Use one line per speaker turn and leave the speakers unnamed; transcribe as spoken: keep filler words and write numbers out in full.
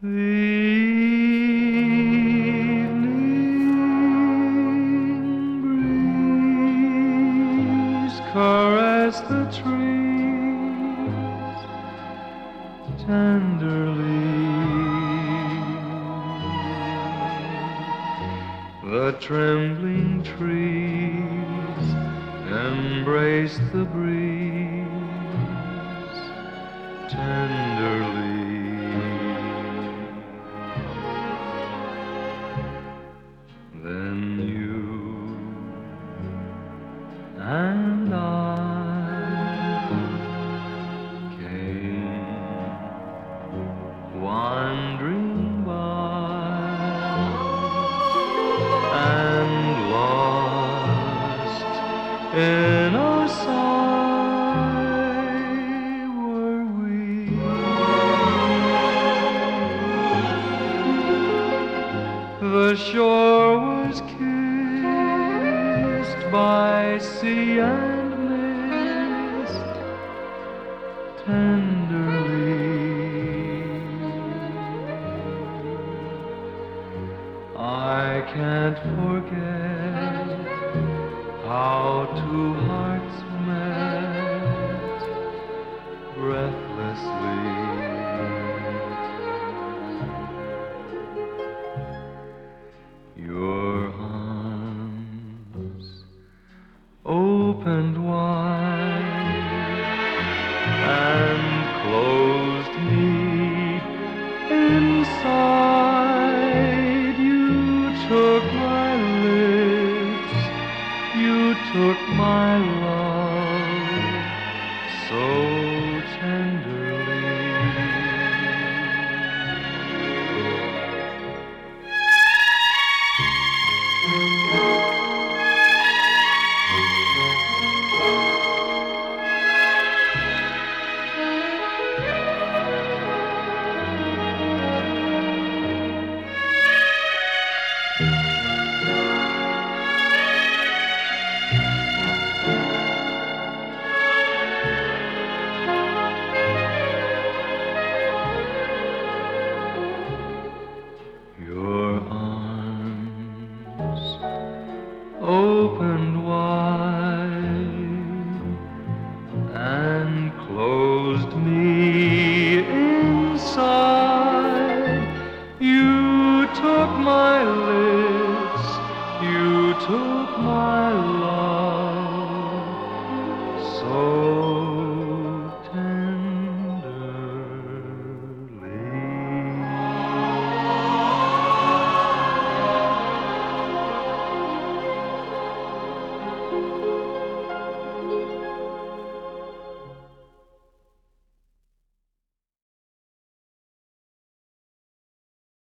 The evening breeze caressed the trees tenderly. The trembling trees embraced the breeze tenderly. Then you and I came wandering by and lost in a sigh were we. The shore was kissed by sea and mist tenderly. I can't forget how two hearts met breathlessly. Your arms opened wide and closed me inside. You took my lips, you took my love so tenderly. Your arms opened wide and closed me inside. You took my lips, you took my love